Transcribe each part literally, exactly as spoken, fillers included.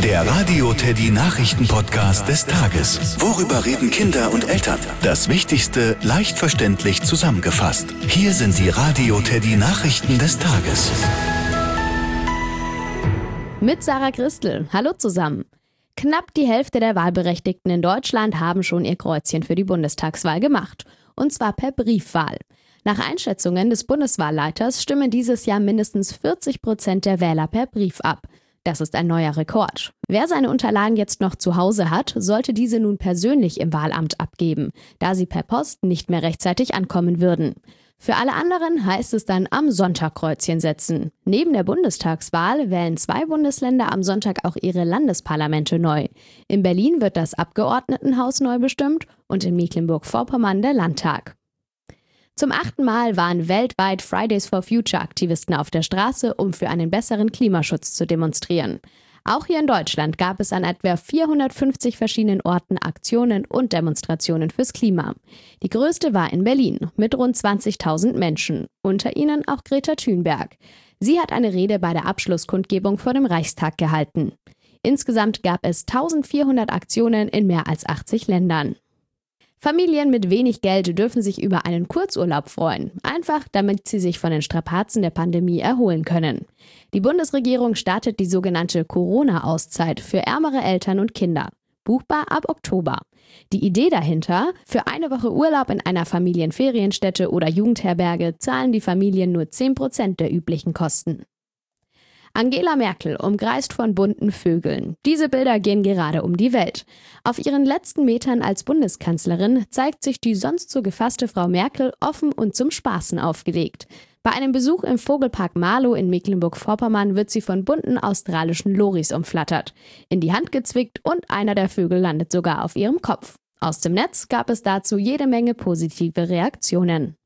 Der Radio Teddy Nachrichten-Podcast des Tages. Worüber reden Kinder und Eltern? Das Wichtigste leicht verständlich zusammengefasst. Hier sind die Radio Teddy Nachrichten des Tages. Mit Sarah Christel. Hallo zusammen. Knapp die Hälfte der Wahlberechtigten in Deutschland haben schon ihr Kreuzchen für die Bundestagswahl gemacht. Und zwar per Briefwahl. Nach Einschätzungen des Bundeswahlleiters stimmen dieses Jahr mindestens vierzig Prozent der Wähler per Brief ab. Das ist ein neuer Rekord. Wer seine Unterlagen jetzt noch zu Hause hat, sollte diese nun persönlich im Wahlamt abgeben, da sie per Post nicht mehr rechtzeitig ankommen würden. Für alle anderen heißt es dann am Sonntag Kreuzchen setzen. Neben der Bundestagswahl wählen zwei Bundesländer am Sonntag auch ihre Landesparlamente neu. In Berlin wird das Abgeordnetenhaus neu bestimmt und in Mecklenburg-Vorpommern der Landtag. Zum achten Mal waren weltweit Fridays for Future Aktivisten auf der Straße, um für einen besseren Klimaschutz zu demonstrieren. Auch hier in Deutschland gab es an etwa vierhundertfünfzig verschiedenen Orten Aktionen und Demonstrationen fürs Klima. Die größte war in Berlin mit rund zwanzigtausend Menschen, unter ihnen auch Greta Thunberg. Sie hat eine Rede bei der Abschlusskundgebung vor dem Reichstag gehalten. Insgesamt gab es eintausendvierhundert Aktionen in mehr als achtzig Ländern. Familien mit wenig Geld dürfen sich über einen Kurzurlaub freuen, einfach damit sie sich von den Strapazen der Pandemie erholen können. Die Bundesregierung startet die sogenannte Corona-Auszeit für ärmere Eltern und Kinder, buchbar ab Oktober. Die Idee dahinter: Für eine Woche Urlaub in einer Familienferienstätte oder Jugendherberge zahlen die Familien nur zehn Prozent der üblichen Kosten. Angela Merkel umkreist von bunten Vögeln. Diese Bilder gehen gerade um die Welt. Auf ihren letzten Metern als Bundeskanzlerin zeigt sich die sonst so gefasste Frau Merkel offen und zum Spaßen aufgelegt. Bei einem Besuch im Vogelpark Marlow in Mecklenburg-Vorpommern wird sie von bunten australischen Loris umflattert, in die Hand gezwickt und einer der Vögel landet sogar auf ihrem Kopf. Aus dem Netz gab es dazu jede Menge positive Reaktionen.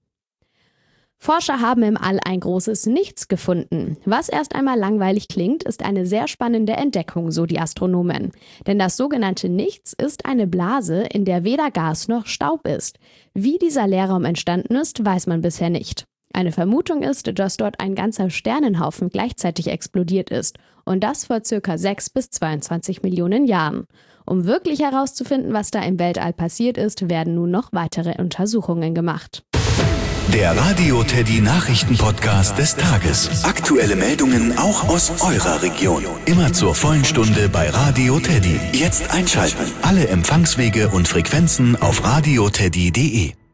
Forscher haben im All ein großes Nichts gefunden. Was erst einmal langweilig klingt, ist eine sehr spannende Entdeckung, so die Astronomen. Denn das sogenannte Nichts ist eine Blase, in der weder Gas noch Staub ist. Wie dieser Leerraum entstanden ist, weiß man bisher nicht. Eine Vermutung ist, dass dort ein ganzer Sternenhaufen gleichzeitig explodiert ist. Und das vor ca. sechs bis zweiundzwanzig Millionen Jahren. Um wirklich herauszufinden, was da im Weltall passiert ist, werden nun noch weitere Untersuchungen gemacht. Der Radio Teddy Nachrichten-Podcast des Tages. Aktuelle Meldungen auch aus eurer Region. Immer zur vollen Stunde bei Radio Teddy. Jetzt einschalten. Alle Empfangswege und Frequenzen auf radioteddy punkt de.